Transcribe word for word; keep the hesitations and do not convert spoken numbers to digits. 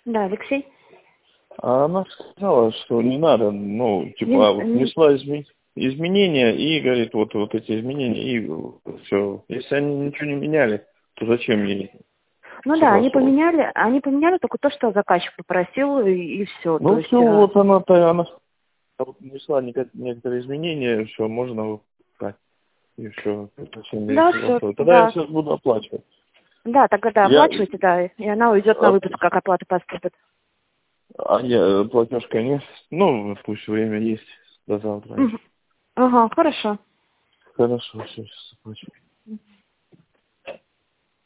Да, Алексей. А она сказала, что не надо, ну, типа, Не, а вот не- внесла изме- изменения и, говорит, вот, вот эти изменения, и все. Если они ничего не меняли, то зачем ей Ну да, они согласовывать? поменяли, они поменяли только то, что заказчик попросил, и, и все. То Ну, есть, все, э, вот она-то, она вот внесла нека- некоторые изменения, все, можно выпускать. И все, зачем ей да, все, согласовывать? Тогда я да. сейчас буду оплачивать. Да, тогда да, Я, оплачивайте, да, и она уйдет на а, выпуск, как оплата поступит. а я, платежка нет, ну, пусть время есть до завтра еще. Мгм. Ага, хорошо. Хорошо, все, сейчас оплачу.